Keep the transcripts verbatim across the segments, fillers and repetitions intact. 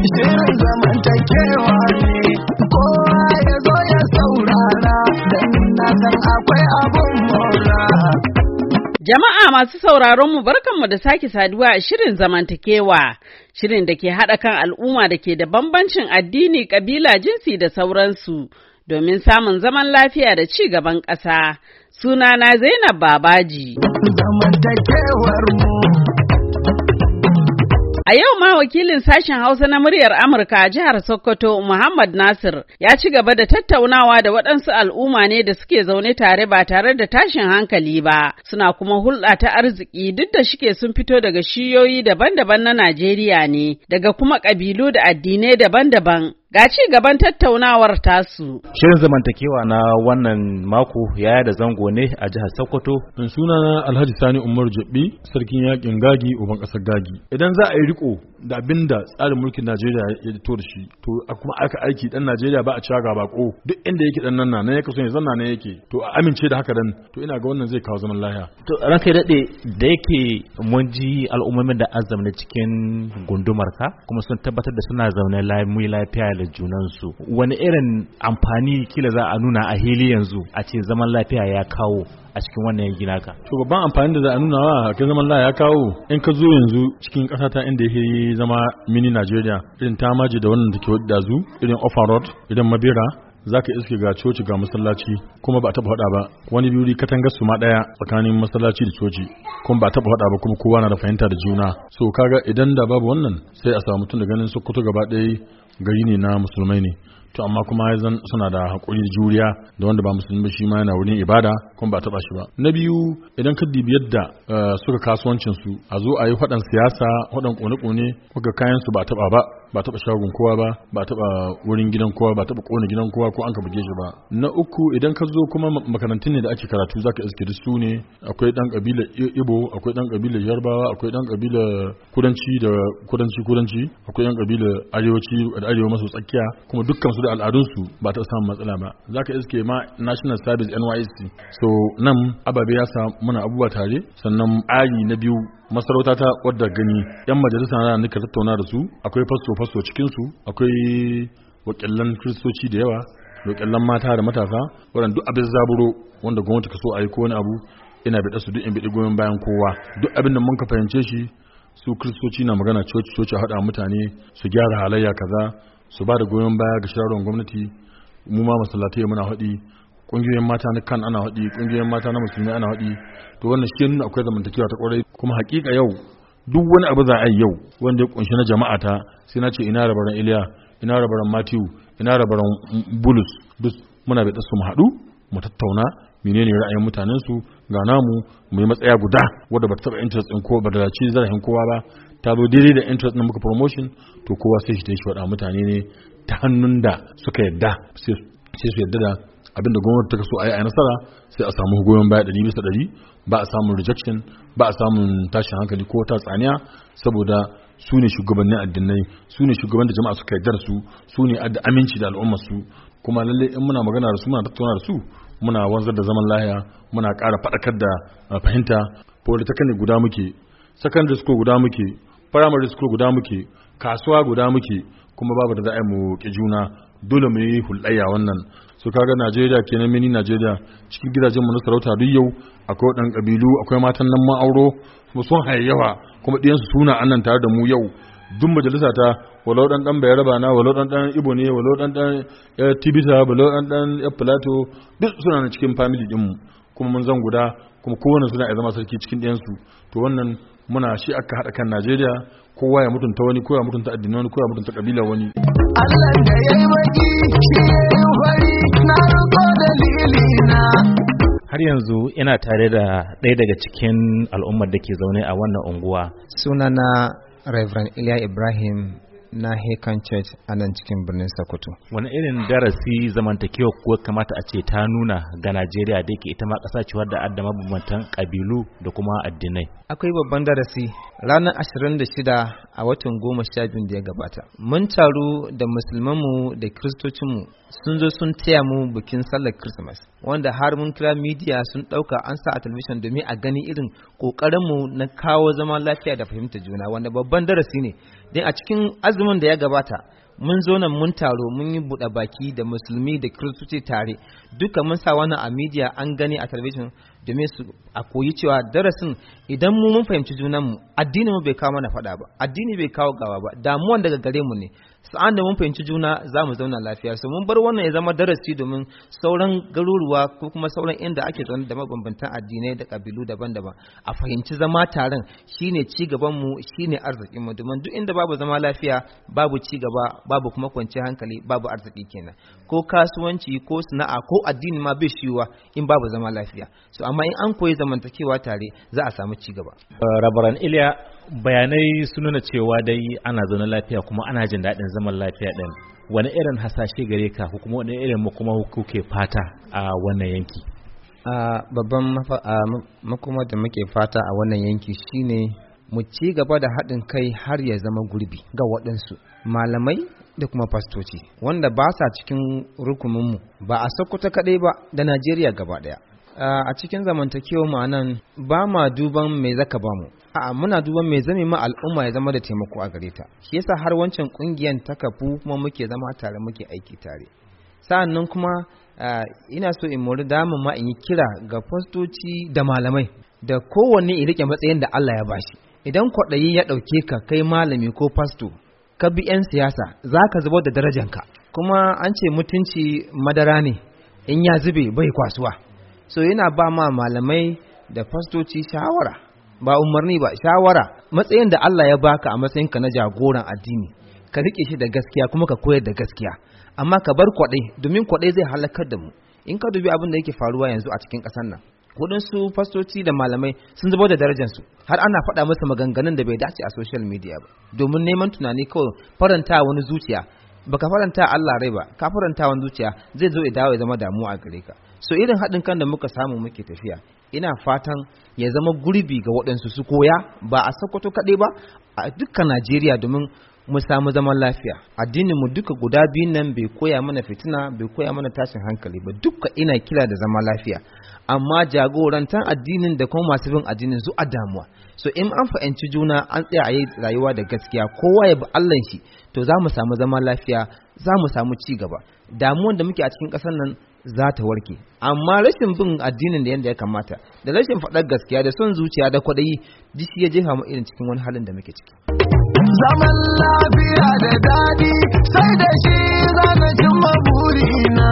shirin zamantakewa ne, kowa ya zo ya saurara, don na san akwai abun mora. Jama'a masu sauraron mu barkanmu da sake saduwa a shirin zamantakewa, shirin da ke haɗa kan al'umma da ke da bambancin addini, ƙabila, jinsi da sauransu, domin samun zaman lafiya da ci gaban ƙasa. Sunana Zainab Babaji. Zamantakewar mu. A yau ma wakilin sashen Hausa na muryar Amurka a jihar Sokoto, Muhammad Nasir, ya ci gaba da tattaunawa da waɗansu al'umma ne da suke zaune tare ba tare da tashin hankali ba, suna kuma hulɗa ta arziki duk da shike sun fito daga shiyoyi daban-daban na Najeriya ne, daga kuma ƙabilu da addinai daban-daban. Ga ci gaban tattaunawar tasu. Shirin zamantakewa na wannan mako yaya da zango ne a jihar Sokoto. Sunana Alhaji Sani Umar Jabbi, sarkin yakin Gagi, uban ƙasar Gagi. Idan za a yi riko da abinda tsarin mulkin Najeriya ya fito da shi, to kuma aka aiki dan Najeriya ba a ciya ga bako, duk inda yake dan nan na nan yake so ya zanna ne yake. To a amince da haka dan, to ina ga wannan zai kawo zaman lafiya. To ranka ya dade da yake mun ji al'ummomin da an zamana cikin gundumar ka kuma sun tabbatar da suna zaune lafiya da junansu, wani irin amfani kila za a nuna a hili yanzu a ce zaman lafiya ya kawo a cikin wannan yanki naka? To babban amfani da za a nuna wa kai zaman lafiya ya kawo in ka zo yanzu cikin ƙasa ta inda yake zama mini Najeriya, irin tamaji da wannan da ke wadda zu, irin Offer Road, irin Mabera, za ka iske ga coci ga masallaci kuma ba a taɓa haɗa ba, wani biyu katangar su ma ɗaya tsakanin masallaci da coci kuma ba a taɓa haɗa ba, kuma kowa na da fahimta da juna. So kaga idan da babu wannan sai a samu mutum da ganin Sokoto gaba ɗaya gari ne na musulmai ne, to amma kuma ya zan suna da haƙuri da juriya da wanda ba musulmi shi ma yana wurin ibada kuma ba taɓa shi ba. Na biyu, idan ka dibi yadda suka kasuwancin su a zo a yi faɗan siyasa, faɗan ƙone-ƙone, kuka kayan su ba taɓa ba, ba taɓa shagon kowa ba, ba taɓa wurin gidan kowa, ba taɓa ƙone gidan kowa ko an ka buge shi ba. Na uku, idan ka zo kuma makarantun ne da ake karatu zaka iske da su ne, akwai ɗan ƙabilar Ibo, akwai ɗan ƙabilar Yarbawa, akwai ɗan ƙabilar Kudanci da Kudanci Kudanci, akwai ɗan ƙabilar Arewaci da Arewa maso tsakiya, kuma dukkan su da al'adunsu ba ta samun matsala ba. Za ka iske ma National Service N Y S C. So nan ababe ya samu muna abubuwa tare, sannan ari na biyu masarauta ta wadda gani yan majalisa na nika tattauna da su, akwai fasto fasto cikin su, akwai wakilan kristoci da yawa, wakilan mata da matasa, waɗanda duk abin zaburo wanda gwamnati ka so a yi ko wani abu ina bi su duk in bi goyon bayan kowa. Duk abin da mun ka fahimce shi su kristoci na magana coci coci haɗa mutane su gyara halayya kaza, su ba da goyon baya ga shirarwar gwamnati. Mu ma masallatai muna haɗi, ƙungiyoyin mata na kan ana haɗi, ƙungiyoyin mata na musulmi ana haɗi. To wannan shi nuna akwai zamantakewa ta ƙwarai, kuma haƙiƙa yau duk wani abu za a yi yau wanda ya ƙunshi na jama'a ta, sai na ce ina rabaran Iliya, ina rabaran Matthew, ina rabaran Bulus, duk muna bai su mu haɗu mu tattauna menene ra'ayin mutanen su ga namu mu yi matsaya guda wanda ba ta taɓa interest ɗin ko ba da ci zarafin kowa ba, ta zo daidai da interest na muka promotion, to kowa sai shi ta shi faɗa mutane ne ta hannun da suka yadda sai su yadda da abinda gwamnati ta so a yi a nasara, sai a samu goyon baya ɗari bisa ɗari, ba a samun rejection, ba a samun tashin hankali ko ta tsaniya, saboda su ne shugabannin addinai, su ne shugaban da jama'a suka yadda su, su ne da aminci da al'ummar su, kuma lalle in muna magana da su muna tattauna da su muna wanzar da zaman lahiya, muna ƙara faɗakar da fahimta. Polytechnic guda muke, secondary school guda muke, primary school guda muke, kasuwa guda muke, kuma babu da za a yi mu ƙi juna, dole mu yi hulɗayya wannan. So kaga Najeriya kenan mini Najeriya, cikin gidajen mu na sarauta duk yau akwai ɗan ƙabilu, akwai matan nan ma auro kuma sun hayayyawa, kuma ɗiyansu suna annan tare da mu yau. Duk majalisa ta walau ɗan ɗan Bayarba na, walau ɗan ɗan Ibo ne, walau ɗan ɗan Tibita, walau ɗan ɗan Plateau, duk suna nan cikin family ɗinmu, kuma mun zan guda, kuma kowane suna ya zama sarki cikin ɗiyansu. To wannan muna shi aka haɗa kan Najeriya, kowa ya mutunta wani, kowa ya mutunta addini wani, kowa ya mutunta kabila wani. Allah da ya yi baki shi ya yi fari, na roƙo dalili na. Har yanzu ina tare da ɗaya daga cikin al'ummar da ke zaune a wannan unguwa. Sunana Reverend Iliya Ibrahim na Hekan Church a nan cikin birnin Sokoto. Wani irin darasi zamantakewa kuwa kamata a ce ta nuna ga Najeriya da yake ita ma ƙasa ce wadda adda mabambantan ƙabilu da kuma addinai? Akwai babban darasi. Ranar ashirin da shida a watan goma sha biyu da ya gabata, mun taru da musulmanmu da kiristocinmu sun zo sun taya mu bikin sallar Christmas, wanda har mun kira media sun ɗauka an sa a television domin a gani irin ƙoƙarinmu na kawo zaman lafiya da fahimta juna, wanda babban darasi ne dan a cikin azumin da ya gabata mun zo nan mun taro mun yi buɗe baki da musulmi da kiristoci tare duka mun sa wannan a media an gani a television domin su a koyi cewa darasin idan mu mun fahimci junanmu addini mu bai kawo mana faɗa ba addini bai kawo gawa ba damuwan daga gare mu ne sa'an da mun fahimci juna za mu zauna lafiya so mun bar wannan ya zama darasi domin sauran garuruwa ko kuma sauran inda ake zaune da mabambantan addinai da kabilu daban-daban a fahimci zama taron shine ci gaban mu shine arzikin mu domin duk inda babu zama lafiya babu ci gaba babu kuma kwanciyar hankali babu arziki kenan ko kasuwanci ko sana'a ko addini ma bai shiwa in babu zama lafiya so amma in an koyi zamantakewa tare za a samu ci gaba. Rabaran Iliya bayanai sun nuna cewa dai ana zaune lafiya kuma ana jin daɗin zaman lafiya ɗin wani irin hasashe gare ka ko kuma wani irin makoma kuke fata a wannan yanki? A babban makoma da muke fata a wannan yanki shine mu ci gaba da haɗin kai har ya zama gurbi ga waɗansu malamai da kuma fastoci wanda ba sa cikin rukuninmu ba a Sokoto kaɗai ba da Najeriya gaba ɗaya. A cikin zamantakewa mu nan ba ma duban me zaka ba mu a'a muna duban me zame ma al'umma ya zama da taimako a gare ta shi yasa har wancan kungiyan ta kafu kuma muke zama tare muke aiki tare sa'annan kuma ina so in mori damun ma in yi kira ga fastoci da malamai da kowanne ya rike matsayin da Allah ya bashi idan kwaɗayi ya ɗauke ka kai malami ko fasto ka bi 'yan siyasa za ka zubar da darajanka kuma an ce mutunci madara ne in ya zube bai kwasuwa so yana ba ma malamai da fastoci shawara ba umarni ba shawara matsayin da Allah ya baka a matsayinka na jagoran addini ka rike shi da gaskiya kuma ka koyar da gaskiya amma ka bar kwaɗai domin kwaɗai zai halakar da mu in ka dubi abin da yake faruwa yanzu a cikin ƙasar nan waɗansu fastoci da malamai sun zubar da darajarsu har ana faɗa masa maganganun da bai dace a social media ba domin neman tunani kawai faranta wani zuciya baka faranta Allah rai ba ka faranta wani zuciya zai zo ya dawo ya zama damuwa a gare ka so irin haɗin kan da muka samu muke tafiya ina fatan ya zama gurbi ga waɗansu su koya ba a Sokoto kaɗai ba a dukkan Najeriya domin mu samu zaman lafiya addinin mu duka guda biyun nan bai koya mana fitina bai koya mana tashin hankali ba duka ina kira da zaman lafiya amma jagorantan addinin da kuma masu bin addinin su a damuwa so in an fahimci juna an tsaya a yi rayuwa da gaskiya kowa ya bi Allah shi to za mu samu zaman lafiya za mu samu ci gaba damuwan da muke a cikin ƙasar nan za ta warke amma rashin bin addinin da yadda ya kamata da rashin faɗar gaskiya da son zuciya da kwaɗayi duk shi ya jefa mu irin cikin wani halin da muke ciki. Zaman lafiya da daɗi sai da shi zana cimma burina.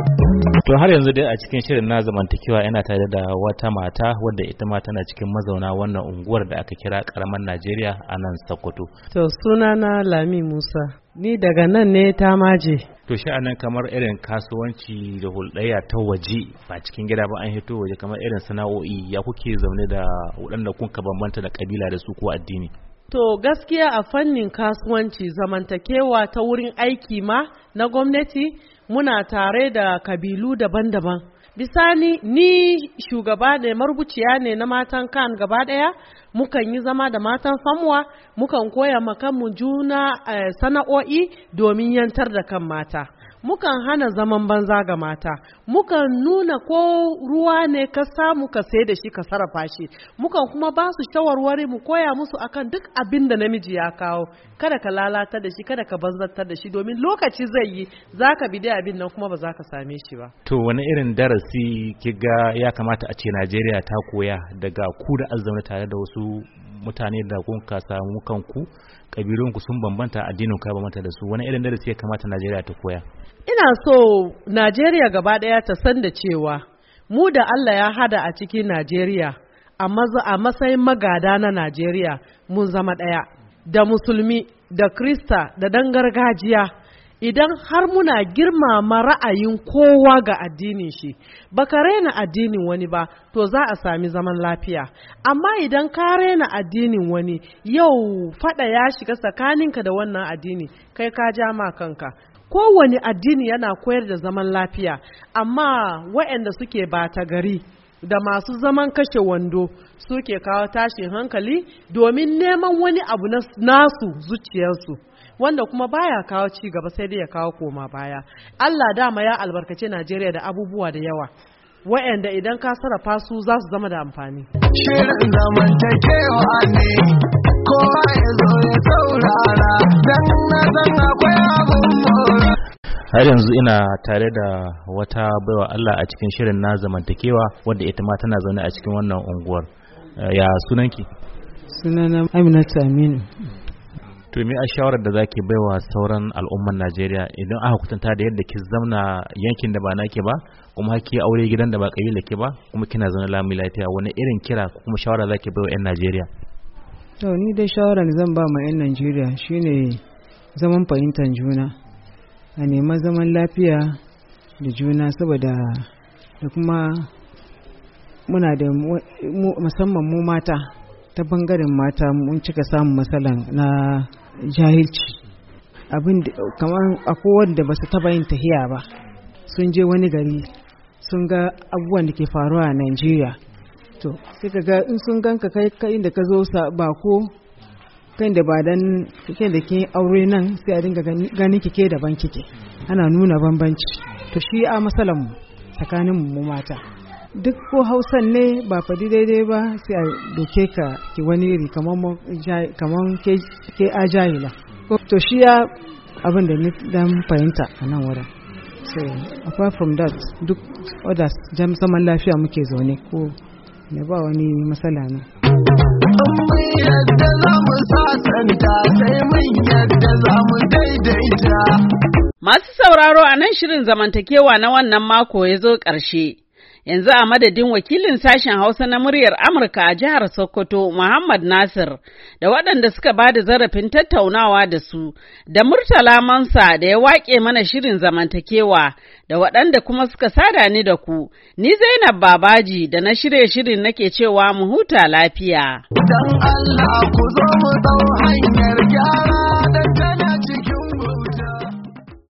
To har yanzu dai a cikin shirin na zamantakewa yana tare da wata mata wadda ita ma tana cikin mazauna wannan unguwar da aka kira karamar Najeriya a nan Sokoto. To sunana Lami Musa. Ni daga nan ne ta maje. To shi anan kamar irin kasuwanci da hulɗayya ta waje ba cikin gida ba an hito waje kamar irin sana'o'i ya kuke zaune da waɗanda kun ka bambanta da kabila da su ko addini. To gaskiya a fannin kasuwanci zamantakewa ta wurin aiki ma na gwamnati muna tare da kabilu daban-daban. Bisani ni shugaba ne marubuciya ne na matan kan gaba ɗaya mukan yi zama da matan famuwa mukan koya makanmu juna eh, sana'o'i domin yantar da kan mata. Mukan hana zaman banza ga mata, mukan nuna ko ruwa ne ka samu ka sai da shi ka sarrafa shi, mukan kuma ba su shawarwari mu koya musu akan duk abin da namiji ya kawo, kada ka lalata da shi, kada ka banzantar da shi domin lokaci zai yi za ka bi da abin nan kuma ba za ka same shi ba. To wani irin darasi kiga ya kamata a ce Najeriya ta koya daga ku da azzauna tare da wasu mutane da kun ka samu kanku kabilunku sun bambanta addinin ka bambanta da su wani irin darasi ya kamata Najeriya ta koya? Ina so Najeriya gaba ɗaya ta san da cewa mu da Allah ya hada a cikin Najeriya a matsayin magada na Najeriya mun zama ɗaya da musulmi da Krista da dan gargajiya idan har muna girmama ra'ayin kowa ga addinin shi baka rena addinin wani ba to za a sami zaman lafiya amma idan ka rena addinin wani yau fada ya shiga tsakaninka da wannan addini kai ka ja ma kanka kowane addini yana koyar da zaman lafiya amma waɗanda suke bata gari da masu zaman kashe wando suke kawo tashin hankali domin neman wani abu nasu zuciyarsu wanda kuma baya kawo ci gaba sai dai ya kawo koma baya. Allah dama ya albarkace Najeriya da abubuwa da yawa waɗanda idan ka sarrafa su za su zama da amfani. Shirin zamantakewa ne kowa ya zo ya saurara dan na san akwai abun more. Har yanzu ina tare da wata baiwa Allah a cikin shirin na zamantakewa wadda ita ma tana zaune a cikin wannan unguwar. Ya sunanki? Sunana Aminatu Aminu. To me a shawarar da zaki baiwa sauran al'umman Najeriya idan aka kutanta da yadda ki zauna yankin da ba nake ba kuma haki aure gidan da ba kabila ke ba kuma kina zaune lami lafiya, wani irin kira kuma shawara zaki baiwa 'yan Najeriya? To ni dai shawarar zan ba ma 'yan Najeriya shine zaman fahimtar juna, a nema zaman lafiya da juna, saboda da kuma muna da musamman mu mata, ta bangaren mata mun cika samun matsalan na jahilci. Abin kamar akwai wanda ba su taba yin tahiya ba, sun je wani gari sun ga abubuwan da ke faruwa a Najeriya. To sai ka ga in sun ganka kai kai da ka zo ba ko kai da ba dan kike da ke aure nan, sai a dinga ganin kike daban kike, ana nuna bambanci. To shi a matsalan mu tsakanin mu mata, duk ko Hausan ne ba fadi daidai ba sai a doke ka ki wani iri kamar kamar ke ke a jahila. To shi ya abin da ni dan fahimta a nan wurin. So apart from that, duk others jam zaman lafiya muke zaune ko ne ba wani matsala ne. Mun yadda za mu sasanta sai mun yadda za mu daidaita. Masu sauraro, a nan shirin zamantakewa na wannan mako ya zo ƙarshe. Yanzu a madadin wakilin sashen Hausa na muryar Amurka a jihar Sokoto, Muhammad Nasir, da waɗanda suka ba da zarafin tattaunawa da su, da Murtala Mansa da ya waƙe mana shirin zamantakewa, da waɗanda kuma suka sada ni da ku, ni Zainab Babaji da na shirye shirin nake cewa mu huta lafiya. Dan Allah ku zo mu dau hanyar